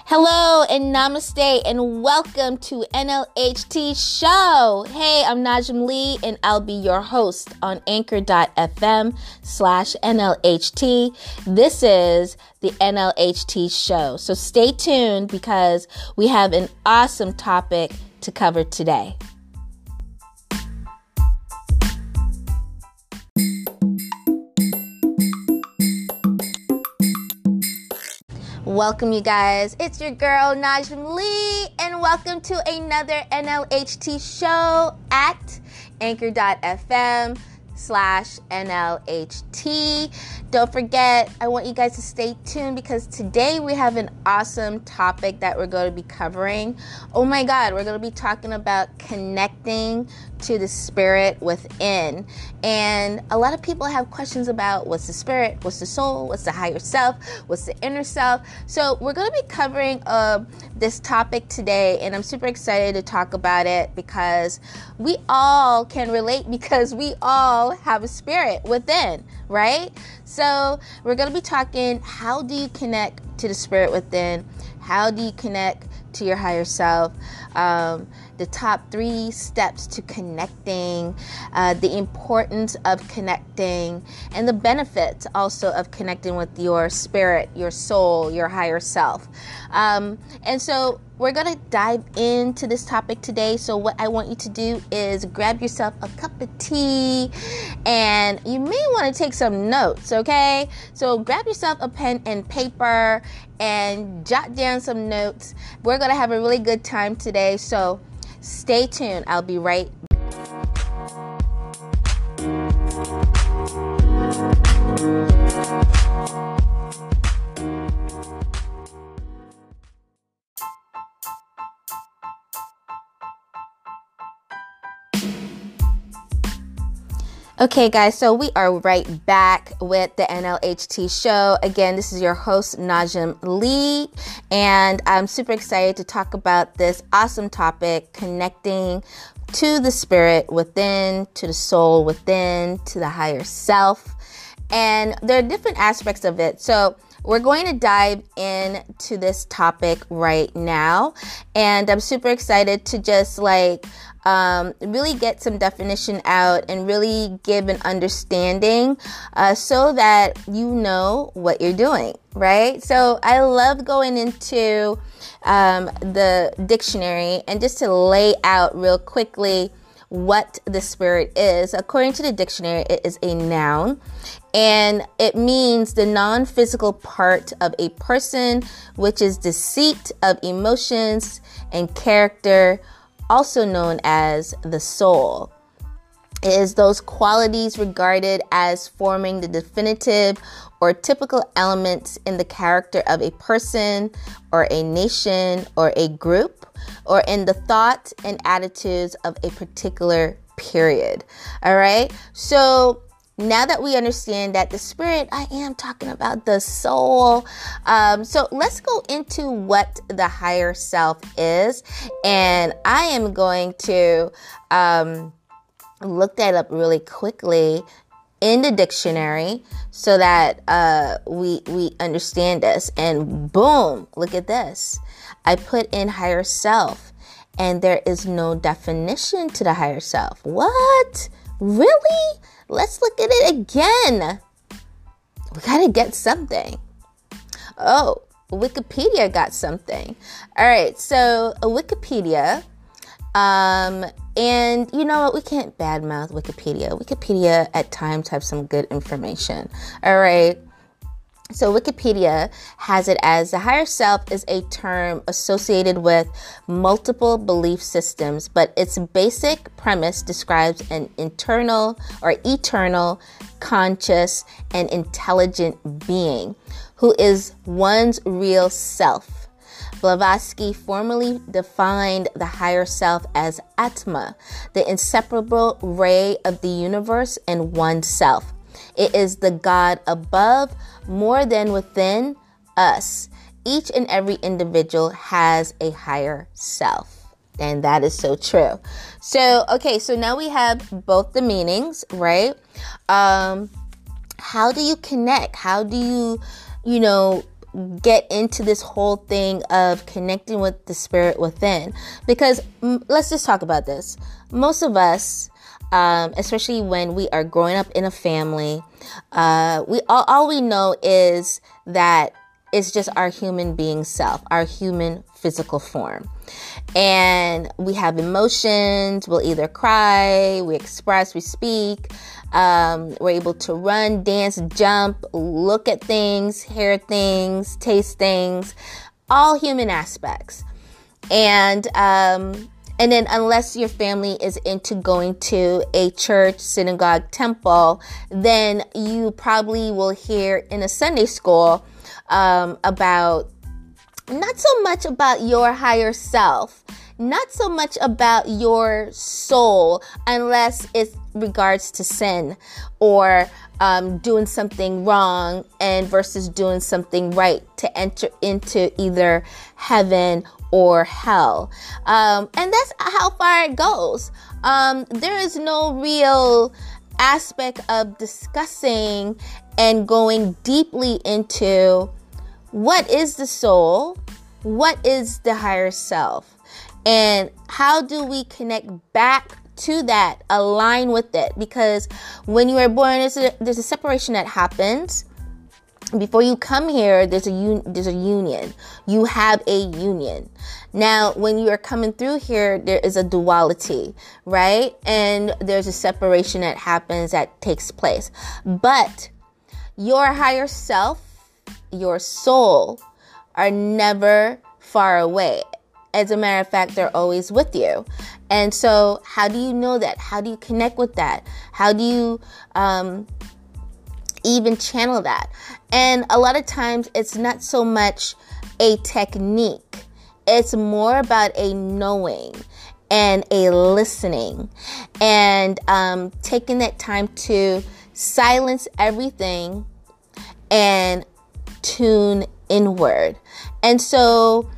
Hello and namaste and welcome to NLHT Show. Hey, I'm Najim Lee and I'll be your host on anchor.fm/NLHT. This is the NLHT Show. So stay tuned because we have an awesome topic to cover today. Welcome, you guys. It's your girl, Najim Lee, and welcome to another NLHT show at anchor.fm/NLHT. Don't forget, I want you guys to stay tuned because today we have an awesome topic that we're going to be covering. Oh my God, we're going to be talking about connecting to the spirit within. And a lot of people have questions about what's the spirit, what's the soul, what's the higher self, what's the inner self. So we're going to be covering this topic today, and I'm super excited to talk about it because we all can relate because we all have a spirit within, right? So we're going to be talking, how do you connect to the spirit within? How do you connect to your higher self? The top 3 steps to connecting, the importance of connecting, and the benefits also of connecting with your spirit, your soul, your higher self. And so we're going to dive into this topic today. So what I want you to do is grab yourself a cup of tea, and you may want to take some notes, okay? So grab yourself a pen and paper and jot down some notes. We're going to have a really good time today, so stay tuned. I'll be right back. Okay, guys, so we are right back with the NLHT show. Again, this is your host, Najim Lee, and I'm super excited to talk about this awesome topic, connecting to the spirit within, to the soul within, to the higher self. And there are different aspects of it. So we're going to dive into this topic right now, and I'm super excited to just really get some definition out and really give an understanding so that you know what you're doing, right? So I love going into the dictionary and just to lay out real quickly what the spirit is. According to the dictionary, it is a noun, and it means the non-physical part of a person, which is the seat of emotions and character, also known as the soul. It is those qualities regarded as forming the definitive or typical elements in the character of a person or a nation or a group, or in the thought and attitudes of a particular period. All right. So now that we understand that the spirit, I am talking about the soul. So let's go into what the higher self is. And I am going to look that up really quickly in the dictionary so that we understand this. And boom, look at this. I put in higher self, and there is no definition to the higher self. What? Really? Let's look at it again. We gotta get something. Oh, Wikipedia got something. All right, so Wikipedia, and you know what? We can't badmouth Wikipedia. Wikipedia at times have some good information. All right. So Wikipedia has it as the higher self is a term associated with multiple belief systems, but its basic premise describes an internal or eternal, conscious, and intelligent being who is one's real self. Blavatsky formally defined the higher self as Atma, the inseparable ray of the universe and oneself. It is the God above, more than within us. Each and every individual has a higher self. And that is so true. So, okay, so now we have both the meanings, right? How do you connect? How do you get into this whole thing of connecting with the spirit within, because let's just talk about this. Most of us, especially when we are growing up in a family, all we know is that it's just our human being self, our human physical form. And we have emotions. We'll either cry, we express, we speak. We're able to run, dance, jump, look at things, hear things, taste things, all human aspects. And then unless your family is into going to a church, synagogue, temple, then you probably will hear in a Sunday school about not so much about your higher self, not so much about your soul, unless it regards to sin or doing something wrong and versus doing something right to enter into either heaven or hell. And that's how far it goes. There is no real aspect of discussing and going deeply into what is the soul, what is the higher self, and how do we connect back to that, align with it. Because when you are born, there's a separation that happens. Before you come here, there's a union. You have a union. Now, when you are coming through here, there is a duality, right? And there's a separation that happens, that takes place. But your higher self, your soul, are never far away. As a matter of fact, they're always with you. And so how do you know that? How do you connect with that? How do you even channel that? And a lot of times it's not so much a technique. It's more about a knowing and a listening and taking that time to silence everything and tune inward. And so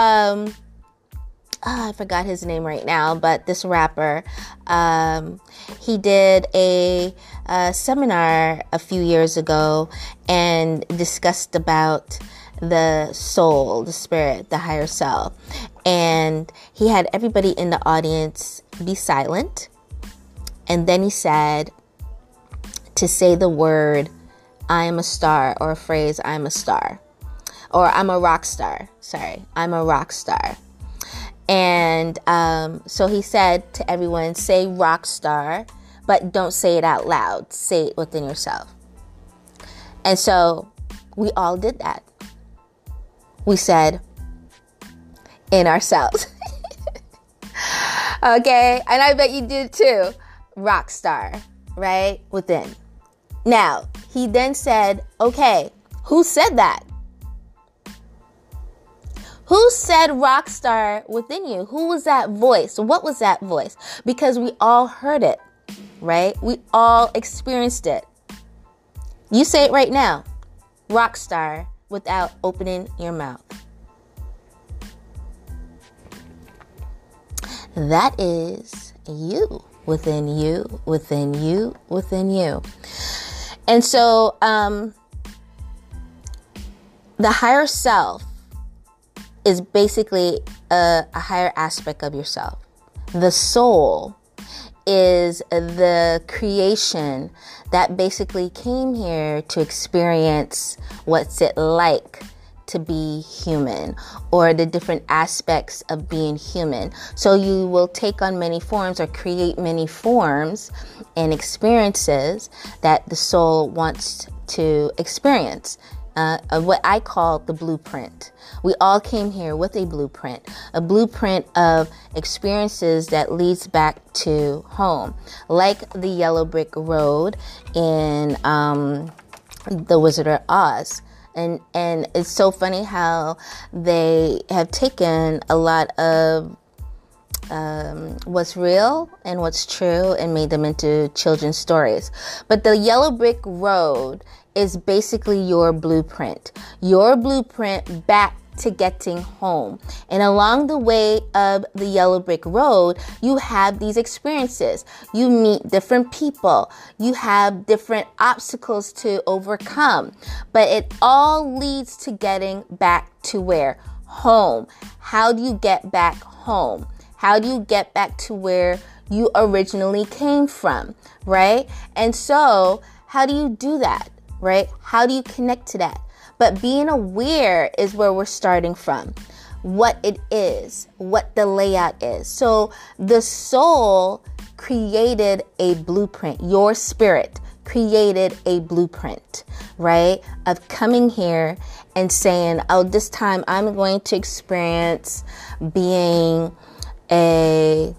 I forgot his name right now, but this rapper, he did a seminar a few years ago and discussed about the soul, the spirit, the higher self. And he had everybody in the audience be silent. And then he said to say the word, I am a star, or a phrase, I'm a star, or I'm a rock star. Sorry, I'm a rock star. And so he said to everyone, say rock star, but don't say it out loud. Say it within yourself. And so we all did that. We said in ourselves. Okay. And I bet you did too. Rock star, right? Within. Now, he then said, okay, who said that? Who said rock star within you? Who was that voice? What was that voice? Because we all heard it, right? We all experienced it. You say it right now. Rock star, without opening your mouth. That is you, within you, within you, within you. And so the higher self is basically a higher aspect of yourself. The soul is the creation that basically came here to experience what's it like to be human, or the different aspects of being human. So you will take on many forms or create many forms and experiences that the soul wants to experience. What I call the blueprint. We all came here with a blueprint of experiences that leads back to home, like the yellow brick road in The Wizard of Oz. And it's so funny how they have taken a lot of what's real and what's true and made them into children's stories. But the yellow brick road is basically your blueprint back to getting home. And along the way of the yellow brick road, you have these experiences. You meet different people. You have different obstacles to overcome. But it all leads to getting back to where? Home. How do you get back home? How do you get back to where you originally came from, right? And so, how do you do that, right? How do you connect to that? But being aware is where we're starting from. What it is, what the layout is. So the soul created a blueprint. Your spirit created a blueprint, right? Of coming here and saying, oh, this time I'm going to experience being a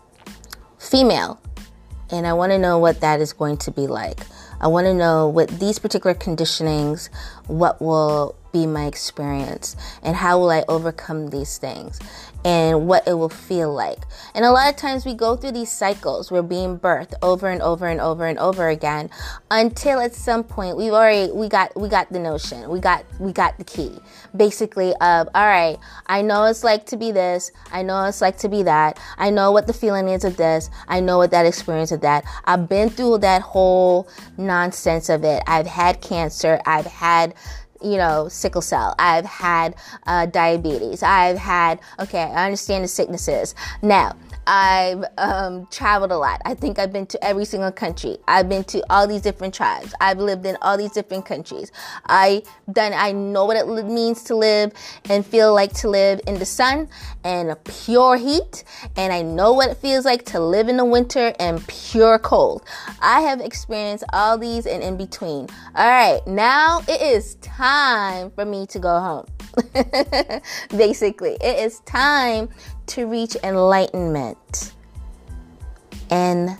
female. And I want to know what that is going to be like. I want to know with these particular conditionings, what will be my experience and how will I overcome these things and what it will feel like. And a lot of times we go through these cycles. We're being birthed over and over and over and over again until at some point we got the notion. We got the key basically of, all right, I know it's like to be this. I know it's like to be that. I know what the feeling is of this. I know what that experience of that. I've been through that whole nonsense of it. I've had cancer. I've had sickle cell. I've had diabetes. I understand the sicknesses. Now, I've traveled a lot. I think I've been to every single country. I've been to all these different tribes. I've lived in all these different countries. I know what it means to live and feel like to live in the sun and pure heat. And I know what it feels like to live in the winter and pure cold. I have experienced all these and in between. All right, now it is time for me to go home. Basically, it is time to reach enlightenment. And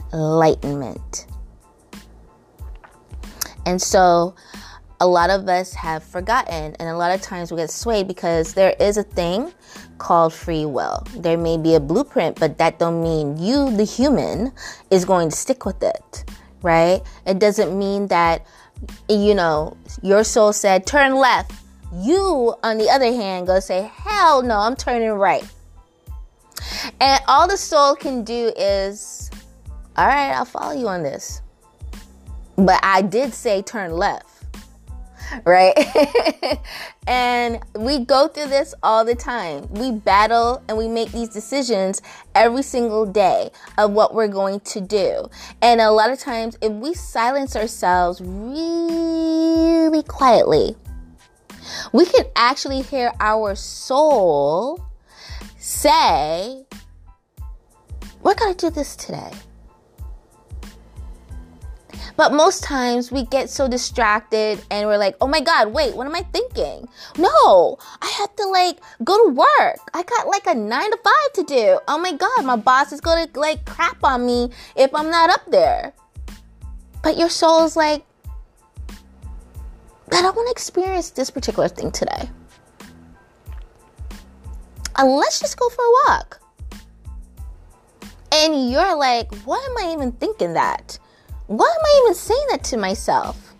so a lot of us have forgotten, and a lot of times we get swayed because there is a thing called free will. There may be a blueprint, but that don't mean you, the human, is going to stick with it, right? It doesn't mean that, your soul said, turn left. You, on the other hand, go say, hell no, I'm turning right. And all the soul can do is, all right, I'll follow you on this. But I did say turn left, right? And we go through this all the time. We battle and we make these decisions every single day of what we're going to do. And a lot of times, if we silence ourselves really quietly, we can actually hear our soul say, we're going to do this today. But most times we get so distracted and we're like, oh my God, wait, what am I thinking? No, I have to go to work. I got a 9 to 5 to do. Oh my God, my boss is going to crap on me if I'm not up there. But your soul's like, but I want to experience this particular thing today. Let's just go for a walk. And you're like, why am I even thinking that? Why am I even saying that to myself?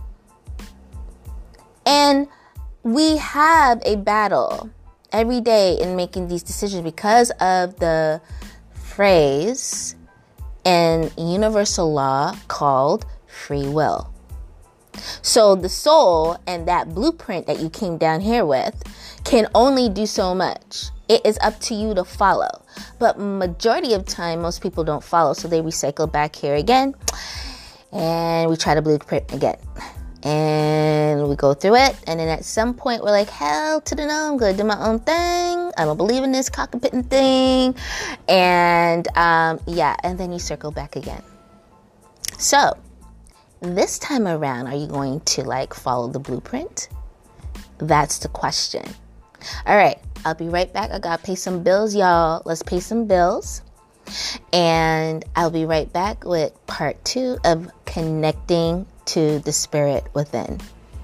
And we have a battle every day in making these decisions because of the phrase and universal law called free will. So the soul and that blueprint that you came down here with can only do so much. It is up to you to follow. But majority of time, most people don't follow. So they recycle back here again. And we try to blueprint again. And we go through it. And then at some point, we're like, hell to the no, I'm going to do my own thing. I don't believe in this cockpitting thing. And and then you circle back again. So this time around, are you going to follow the blueprint? That's the question. All right, I'll be right back. I got to pay some bills, y'all. Let's pay some bills. And I'll be right back with part 2 of connecting to the spirit within.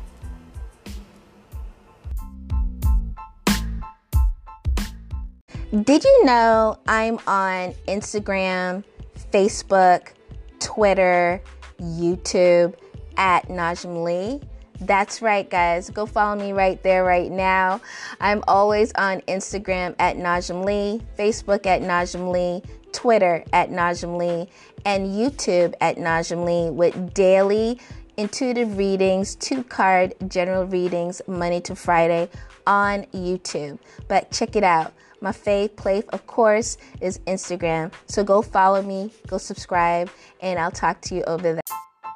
Did you know I'm on Instagram, Facebook, Twitter, YouTube at Najim Lee? That's right, guys. Go follow me right there, right now. I'm always on Instagram at Najim Lee, Facebook at Najim Lee, Twitter at Najim Lee, and YouTube at Najim Lee with daily intuitive readings, 2-card general readings, Monday to Friday on YouTube. But check it out. My fave place, of course, is Instagram. So go follow me, go subscribe, and I'll talk to you over there.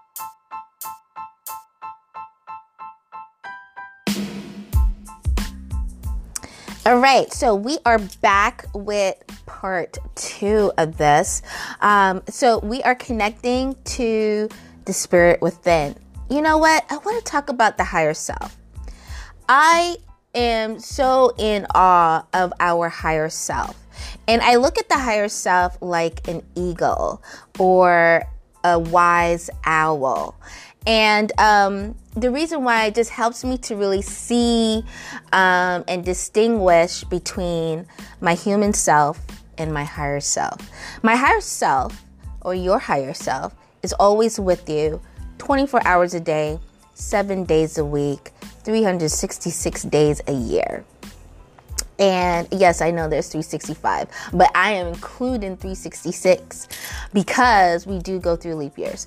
All right, so we are back with part 2 of this. So we are connecting to the spirit within. You know what? I want to talk about the higher self. I am so in awe of our higher self. And I look at the higher self like an eagle or a wise owl. And the reason why it just helps me to really see and distinguish between my human self and my higher self. My higher self, or your higher self, is always with you 24 hours a day, 7 days a week, 366 days a year. And yes, I know there's 365, but I am including 366 because we do go through leap years.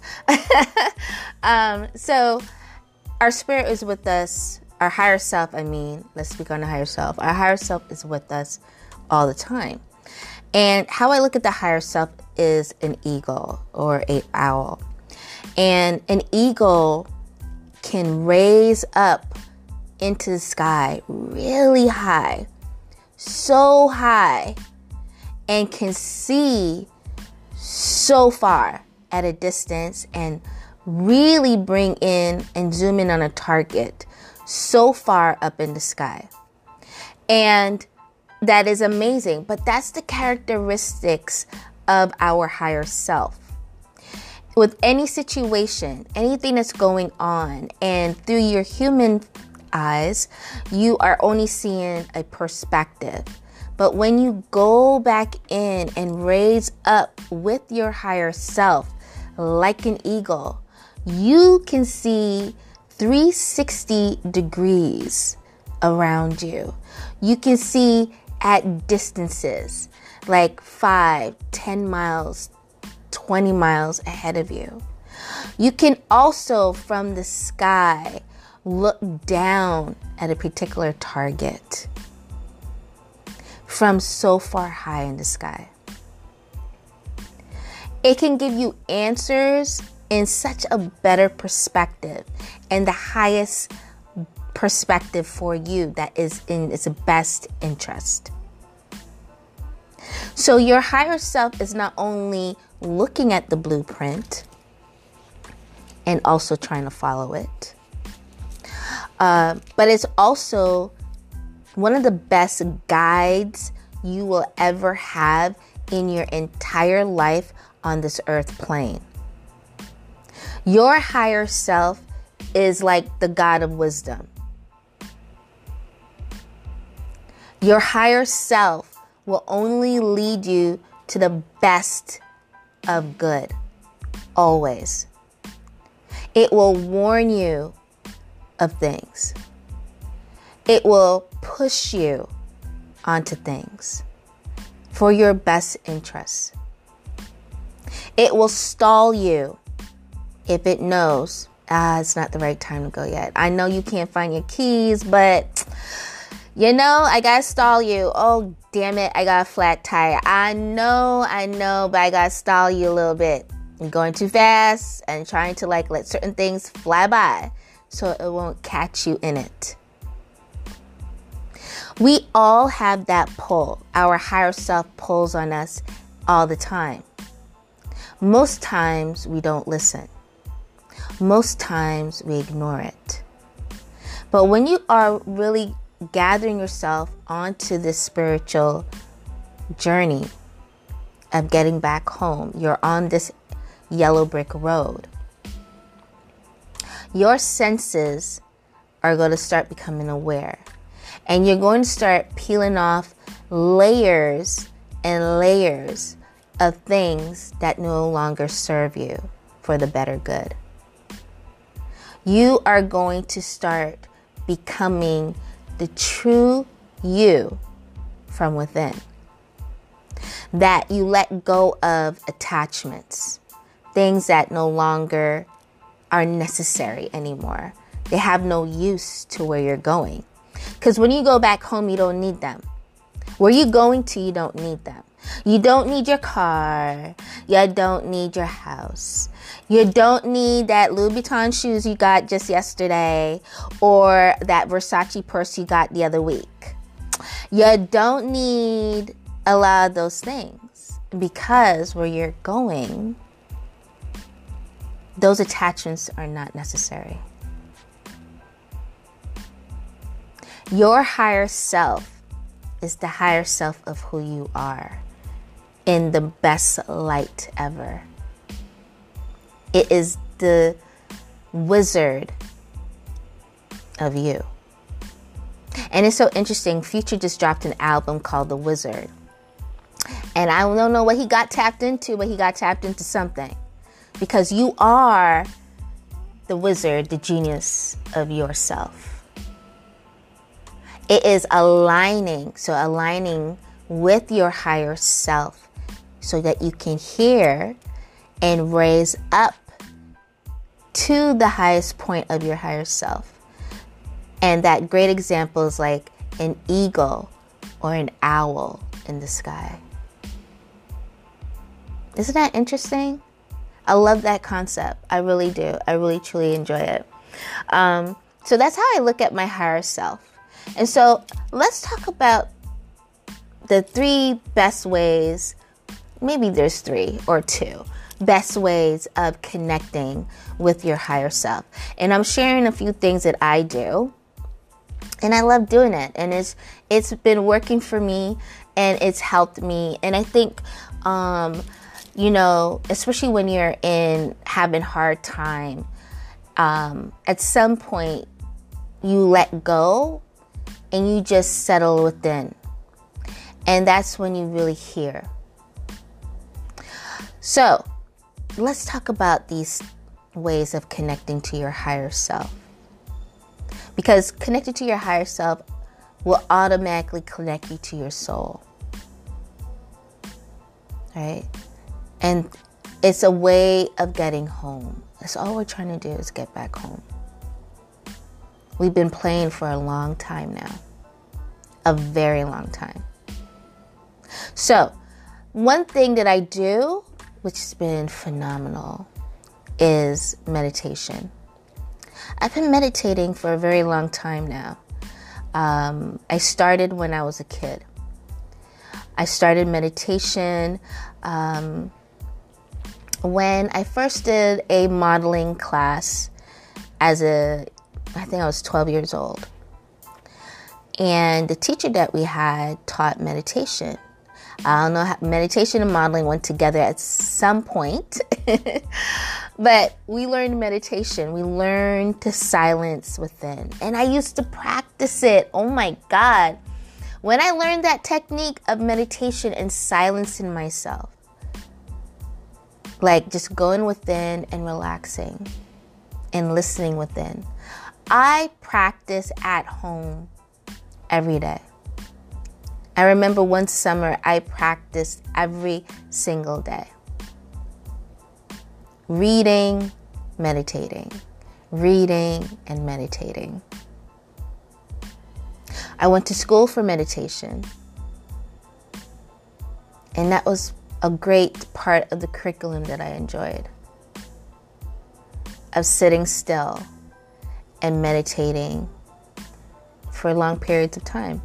So our spirit is with us. Our higher self, let's speak on the higher self. Our higher self is with us all the time. And how I look at the higher self is an eagle or an owl. And an eagle can raise up into the sky really high, so high, and can see so far at a distance and really bring in and zoom in on a target so far up in the sky. And that is amazing, but that's the characteristics of our higher self. With any situation, anything that's going on, and through your human eyes, you are only seeing a perspective. But when you go back in and raise up with your higher self, like an eagle, you can see 360 degrees around you. You can see at distances like 5, 10 miles, 20 miles ahead of you. You can also, from the sky, look down at a particular target from so far high in the sky. It can give you answers in such a better perspective and the highest perspective for you that is in its best interest. So your higher self is not only looking at the blueprint and also trying to follow it, but it's also one of the best guides you will ever have in your entire life on this earth plane. Your higher self is like the God of wisdom. Your higher self will only lead you to the best of good, always. It will warn you of things. It will push you onto things for your best interests. It will stall you if it knows, it's not the right time to go yet. I know you can't find your keys, but I gotta stall you. Oh, damn it, I got a flat tire. I know, but I gotta stall you a little bit. You're going too fast and trying to let certain things fly by so it won't catch you in it. We all have that pull. Our higher self pulls on us all the time. Most times we don't listen. Most times we ignore it. But when you are really gathering yourself onto this spiritual journey of getting back home, you're on this yellow brick road. Your senses are going to start becoming aware. And you're going to start peeling off layers and layers of things that no longer serve you for the better good. You are going to start becoming the true you from within. That you let go of attachments, things that no longer are necessary anymore. They have no use to where you're going. Because when you go back home, you don't need them. Where you're going to, you don't need them. You don't need your car. You don't need your house. You don't need that Louis Vuitton shoes you got just yesterday or that Versace purse you got the other week. You don't need a lot of those things because where you're going, those attachments are not necessary. Your higher self is the higher self of who you are in the best light ever. It is the wizard of you. And it's so interesting. Future just dropped an album called The Wizard. And I don't know what he got tapped into, but he got tapped into something. Because you are the wizard, the genius of yourself. It is aligning with your higher self so that you can hear and raise up to the highest point of your higher self. And that great example is like an eagle or an owl in the sky. Isn't that interesting? I love that concept. I really do. I really, truly enjoy it. So that's how I look at my higher self. And so let's talk about the 3 best ways, maybe there's 3 or 2 best ways of connecting with your higher self. And I'm sharing a few things that I do. And I love doing it. And it's been working for me and it's helped me. And I think, especially when you're having hard time, at some point you let go and you just settle within. And that's when you really hear. So let's talk about these ways of connecting to your higher self. Because connecting to your higher self will automatically connect you to your soul. Right? And it's a way of getting home. That's all we're trying to do is get back home. We've been playing for a long time now. A very long time. So, one thing that I do, which has been phenomenal, is meditation. I've been meditating for a very long time now. I started when I was a kid. I started meditation when I first did a modeling class I think I was 12 years old. And the teacher that we had taught meditation. I don't know how meditation and modeling went together at some point. But we learned meditation. We learned to silence within. And I used to practice it. Oh my God. When I learned that technique of meditation and silencing myself, like just going within and relaxing and listening within, I practice at home every day. I remember one summer I practiced every single day. Reading, meditating. Reading and meditating. I went to school for meditation. And that was a great part of the curriculum that I enjoyed. Of sitting still and meditating for long periods of time.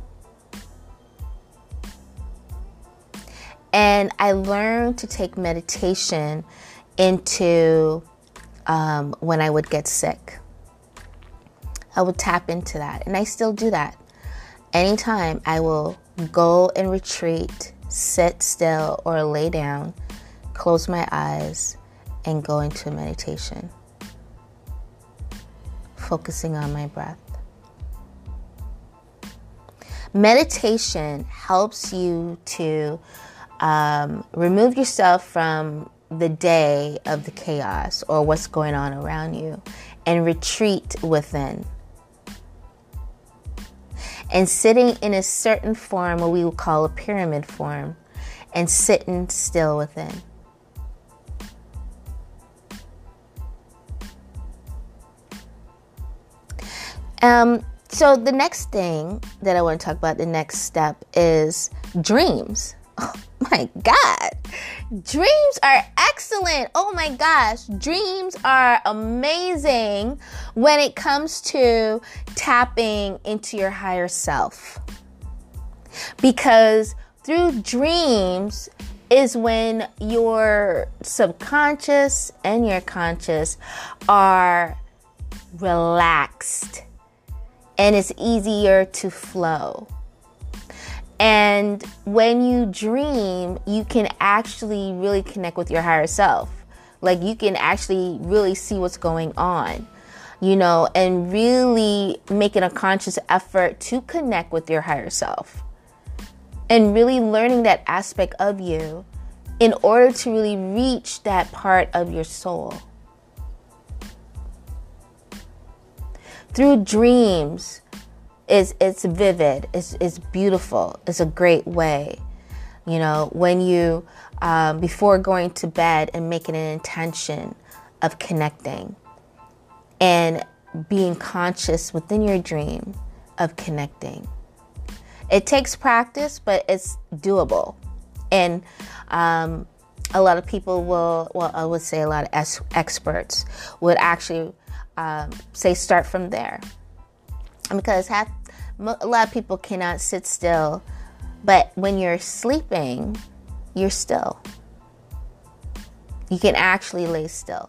And I learned to take meditation into when I would get sick. I would tap into that, and I still do that. Anytime I will go and retreat, sit still or lay down, close my eyes, and go into meditation. Focusing on my breath. Meditation helps you to remove yourself from the day of the chaos or what's going on around you and retreat within. And sitting in a certain form, what we would call a pyramid form, and sitting still within. So the next thing that I want to talk about, the next step, is dreams. Oh my God. Dreams are excellent. Oh my gosh. Dreams are amazing when it comes to tapping into your higher self. Because through dreams is when your subconscious and your conscious are relaxed. And it's easier to flow. And when you dream, you can actually really connect with your higher self. Like you can actually really see what's going on, and really making a conscious effort to connect with your higher self. And really learning that aspect of you in order to really reach that part of your soul. Through dreams, it's vivid, it's beautiful, it's a great way. When you, before going to bed and making an intention of connecting and being conscious within your dream of connecting. It takes practice, but it's doable. And a lot of people I would say a lot of experts would actually say start from there, because a lot of people cannot sit still, but when you're sleeping, you're still. You can actually lay still,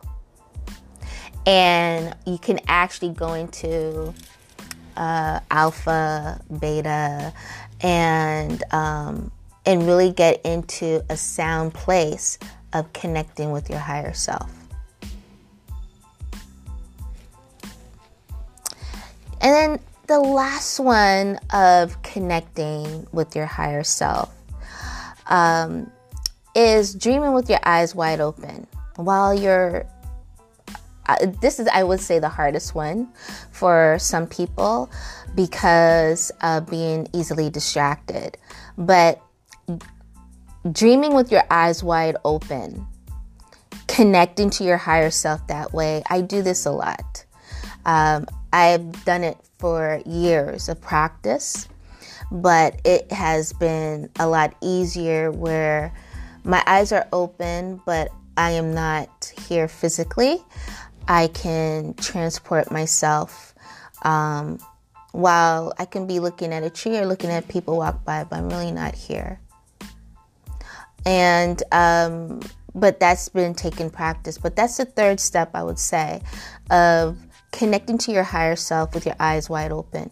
and you can actually go into alpha, beta, and really get into a sound place of connecting with your higher self. And then the last one of connecting with your higher self is dreaming with your eyes wide open. While this is, I would say, the hardest one for some people because of being easily distracted. But dreaming with your eyes wide open, connecting to your higher self that way, I do this a lot. I've done it for years of practice, but it has been a lot easier where my eyes are open, but I am not here physically. I can transport myself while I can be looking at a tree or looking at people walk by, but I'm really not here. And but that's been taking practice. But that's the third step, I would say, of connecting to your higher self with your eyes wide open.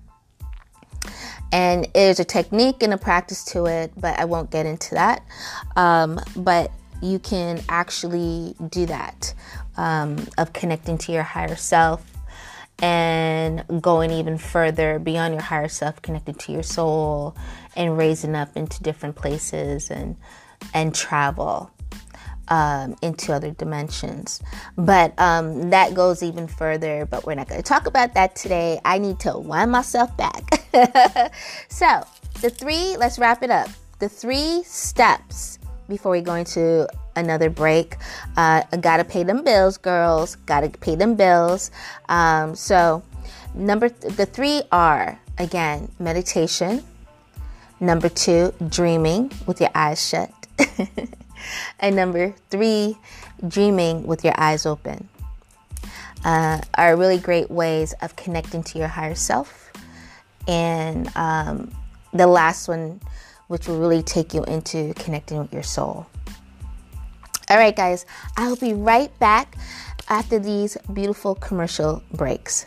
And there's a technique and a practice to it, but I won't get into that. But you can actually do that, of connecting to your higher self and going even further beyond your higher self, connecting to your soul and raising up into different places and travel into other dimensions. But that goes even further, but we're not going to talk about that today. I need to wind myself back. So let's wrap it up. The 3 steps before we go into another break. Gotta pay them bills, girls. Gotta pay them bills. So the 3 are, again, meditation. Number 2, dreaming with your eyes shut. And number 3, dreaming with your eyes open. Are really great ways of connecting to your higher self. And the last one, which will really take you into connecting with your soul. All right, guys, I'll be right back after these beautiful commercial breaks.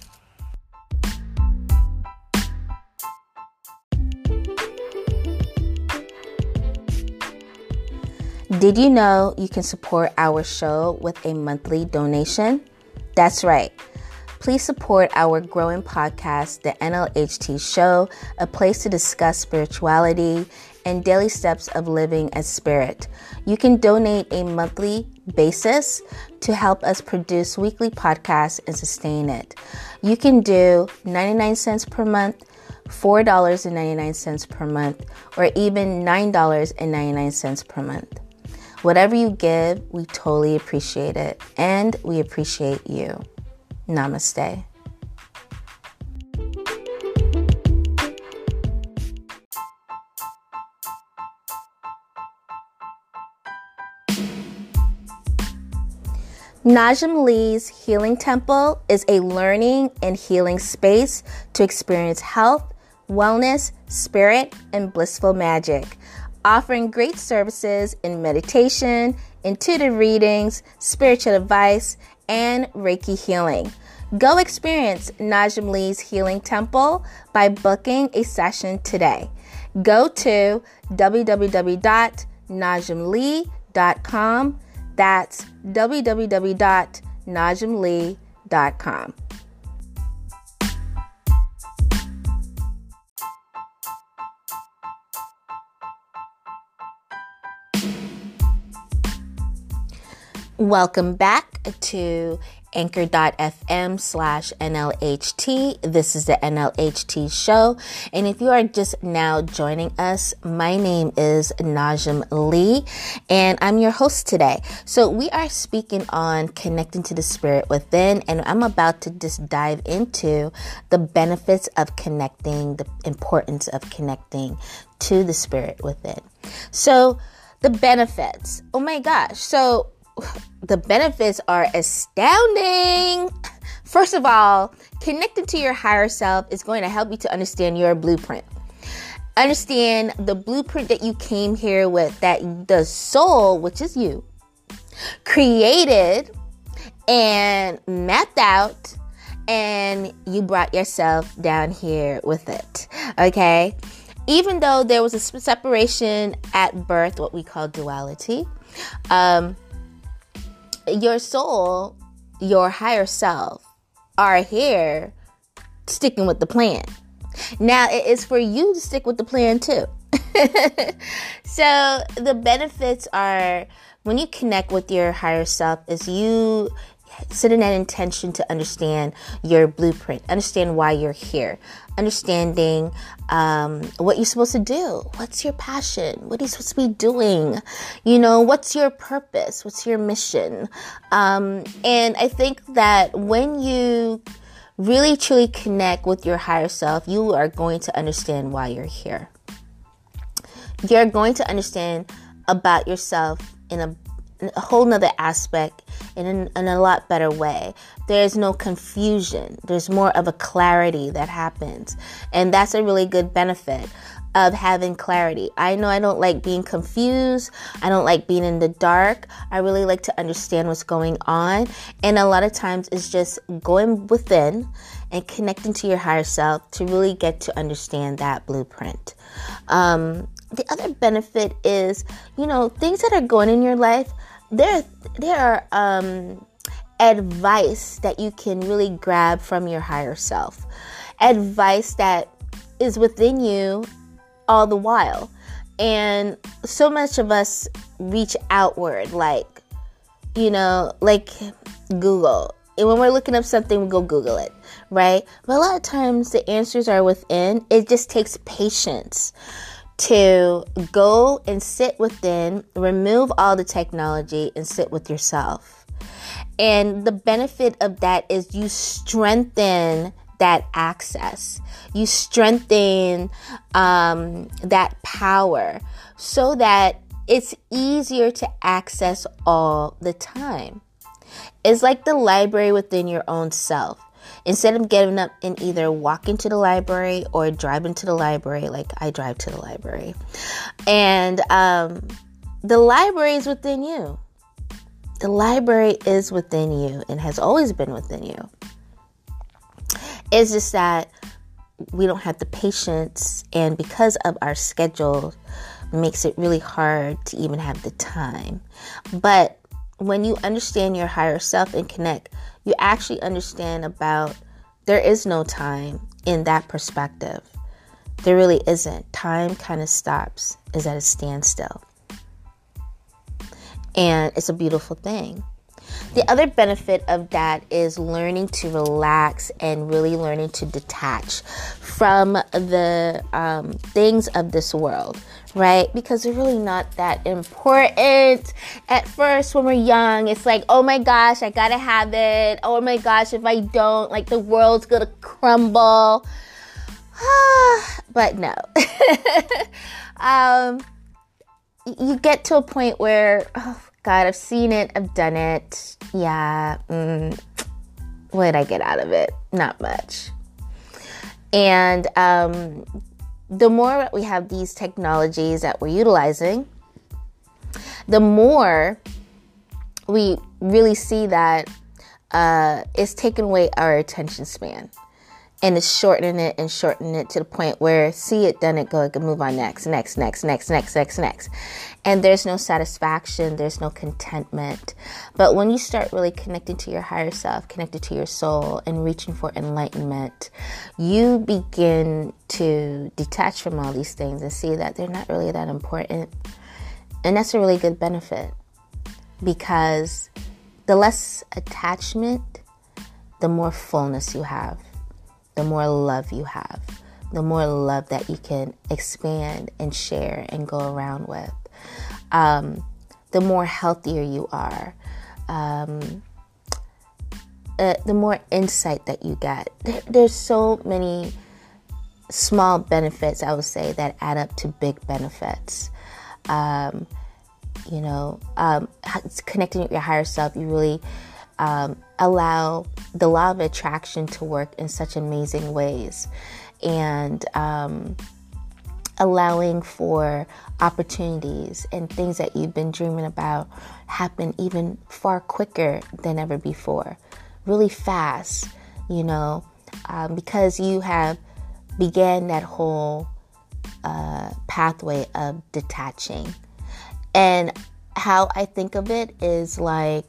Did you know you can support our show with a monthly donation? That's right. Please support our growing podcast, The NLHT Show, a place to discuss spirituality and daily steps of living as spirit. You can donate a monthly basis to help us produce weekly podcasts and sustain it. You can do 99 cents per month, $4.99 per month, or even $9.99 per month. Whatever you give, we totally appreciate it, and we appreciate you. Namaste. Najim Lee's Healing Temple is a learning and healing space to experience health, wellness, spirit, and blissful magic, offering great services in meditation, intuitive readings, spiritual advice, and Reiki healing. Go experience Najim Lee's Healing Temple by booking a session today. Go to www.najimlee.com. That's www.najimlee.com. Welcome back to anchor.fm/NLHT. This is the NLHT show. And if you are just now joining us, my name is Najim Lee, and I'm your host today. So we are speaking on connecting to the spirit within, and I'm about to just dive into the benefits of connecting, the importance of connecting to the spirit within. So the benefits, oh my gosh. So the benefits are astounding. First of all, connecting to your higher self is going to help you to understand your blueprint. Understand the blueprint that you came here with, that the soul, which is you, created and mapped out, and you brought yourself down here with it. Okay? Even though there was a separation at birth, what we call duality, your soul, your higher self, are here sticking with the plan. Now, it is for you to stick with the plan too. So the benefits are, when you connect with your higher self, is you set in that intention to understand your blueprint, understand why you're here, understanding what you're supposed to do. What's your passion? What are you supposed to be doing? You know, what's your purpose? What's your mission? And I think that when you really truly connect with your higher self, you are going to understand why you're here. You're going to understand about yourself in a whole nother aspect, in a lot better way. There's no confusion. There's more of a clarity that happens. And that's a really good benefit of having clarity. I know I don't like being confused. I don't like being in the dark. I really like to understand what's going on. And a lot of times it's just going within and connecting to your higher self to really get to understand that blueprint. The other benefit is, you know, things that are going in your life, there are advice that you can really grab from your higher self. Advice that is within you all the while. And so much of us reach outward, like, you know, like Google. And when we're looking up something, we go Google it, right? But a lot of times the answers are within. It just takes patience to go and sit within, remove all the technology, and sit with yourself. And the benefit of that is you strengthen that access. You strengthen that power so that it's easier to access all the time. It's like the library within your own self. Instead of getting up and either walking to the library or driving to the library, like I drive to the library. And the library is within you. The library is within you and has always been within you. It's just that we don't have the patience, and because of our schedule, makes it really hard to even have the time. But when you understand your higher self and connect, you actually understand about there is no time in that perspective. There really isn't. Time kind of stops, is at a standstill. And it's a beautiful thing. The other benefit of that is learning to relax and really learning to detach from the things of this world, right? Because they're really not that important. At first, when we're young, it's like, oh my gosh, I gotta have it. Oh my gosh, if I don't, like the world's gonna crumble. But no. You get to a point where, oh God, I've seen it, I've done it. Yeah, what did I get out of it? Not much. And the more we have these technologies that we're utilizing, the more we really see that it's taking away our attention span. And it's shortening it to the point where see it, done it, go, I can move on next. And there's no satisfaction, there's no contentment. But when you start really connecting to your higher self, connected to your soul, and reaching for enlightenment, you begin to detach from all these things and see that they're not really that important. And that's a really good benefit, because the less attachment, the more fullness you have. The more love you have, the more love that you can expand and share and go around with, the more healthier you are, the more insight that you get. There's so many small benefits, I would say, that add up to big benefits. Connecting with your higher self, you really allow the law of attraction to work in such amazing ways, and allowing for opportunities and things that you've been dreaming about happen even far quicker than ever before, really fast, because you have began that whole pathway of detaching. And how I think of it is like,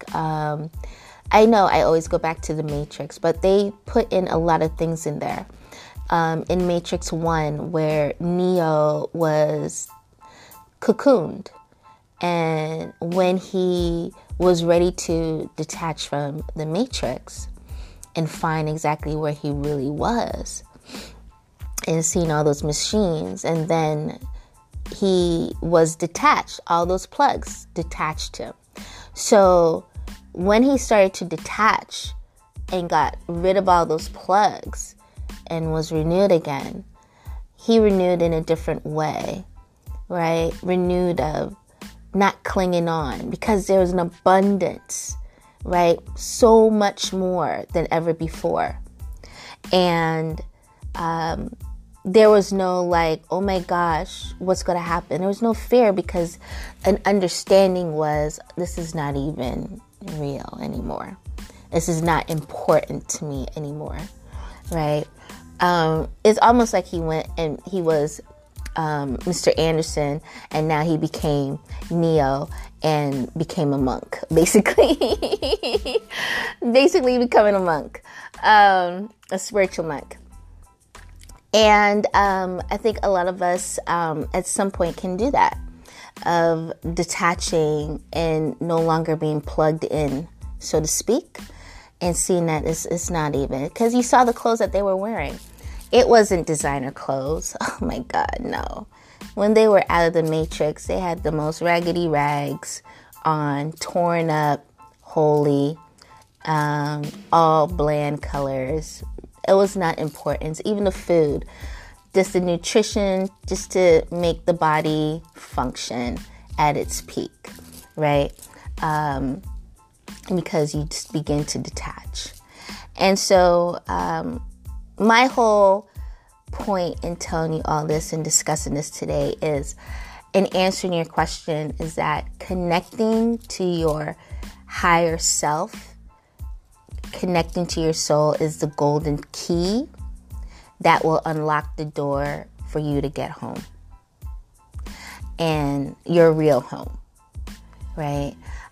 I know I always go back to the Matrix, but they put in a lot of things in there. In Matrix 1, where Neo was cocooned, and when he was ready to detach from the Matrix and find exactly where he really was, and seeing all those machines, and then he was detached, all those plugs detached him. So when he started to detach and got rid of all those plugs and was renewed again, he renewed in a different way, right? Renewed of not clinging on, because there was an abundance, right? So much more than ever before. And there was no like, oh my gosh, what's going to happen? There was no fear, because an understanding was, this is not even real anymore. This is not important to me anymore, right? It's almost like he went and he was Mr. Anderson, and now he became Neo and became a monk, basically. Basically becoming a monk, a spiritual monk. And I think a lot of us at some point can do that, of detaching and no longer being plugged in, so to speak, and seeing that it's not even, because you saw the clothes that they were wearing. It wasn't designer clothes. Oh my God, no. When they were out of the Matrix, they had the most raggedy rags on, torn up, holy, all bland colors. It was not important. Even the food, just the nutrition, just to make the body function at its peak, right? Because you just begin to detach. And so my whole point in telling you all this and discussing this today is, in answering your question, is that connecting to your higher self, connecting to your soul, is the golden key that will unlock the door for you to get home, and your real home, right?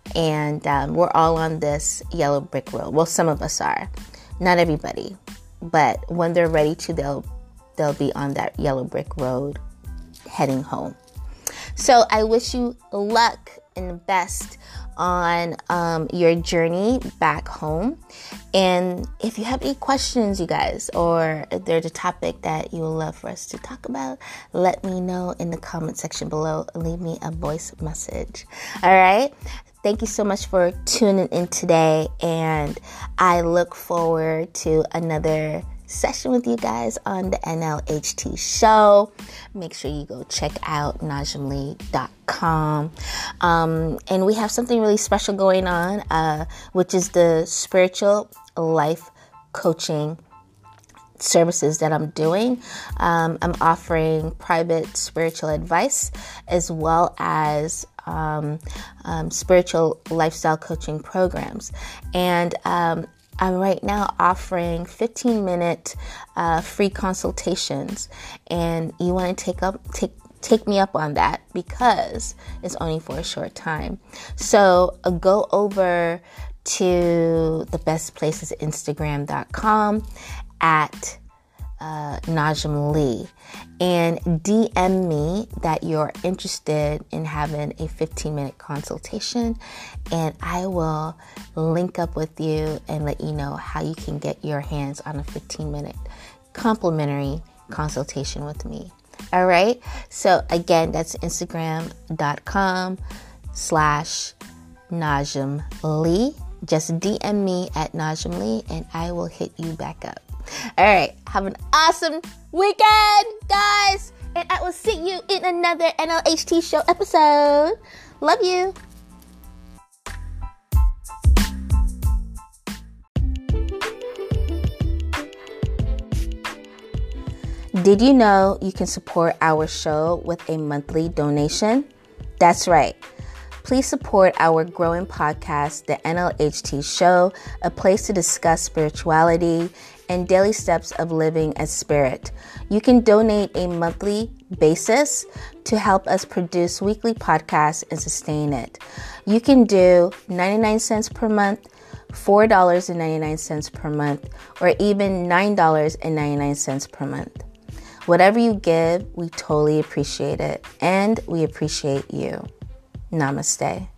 And we're all on this yellow brick road. Well, some of us are. Not everybody. But when they're ready to, they'll be on that yellow brick road heading home. So I wish you luck and the best on your journey back home. And if you have any questions, you guys, or if there's a topic that you would love for us to talk about, let me know in the comment section below. Leave me a voice message. All right. Thank you so much for tuning in today. And I look forward to another session with you guys on the NLHT show. Make sure you go check out najimlee.com. And we have something really special going on, which is the spiritual life coaching services that I'm doing. I'm offering private spiritual advice as well as spiritual lifestyle coaching programs. And I'm right now offering 15-minute free consultations, and you want to take me up on that because it's only for a short time. So go over to the best places, Instagram.com at Najim Lee, and DM me that you're interested in having a 15-minute consultation, and I will link up with you and let you know how you can get your hands on a 15-minute complimentary consultation with me. All right. So again, that's Instagram.com/Najim Lee. Just DM me at Najim Lee and I will hit you back up. All right. Have an awesome weekend, guys. And I will see you in another NLHT show episode. Love you. Did you know you can support our show with a monthly donation? That's right. Please support our growing podcast, The NLHT Show, a place to discuss spirituality and daily steps of living as spirit. You can donate a monthly basis to help us produce weekly podcasts and sustain it. You can do 99 cents per month, $4.99 per month, or even $9.99 per month. Whatever you give, we totally appreciate it, and we appreciate you. Namaste.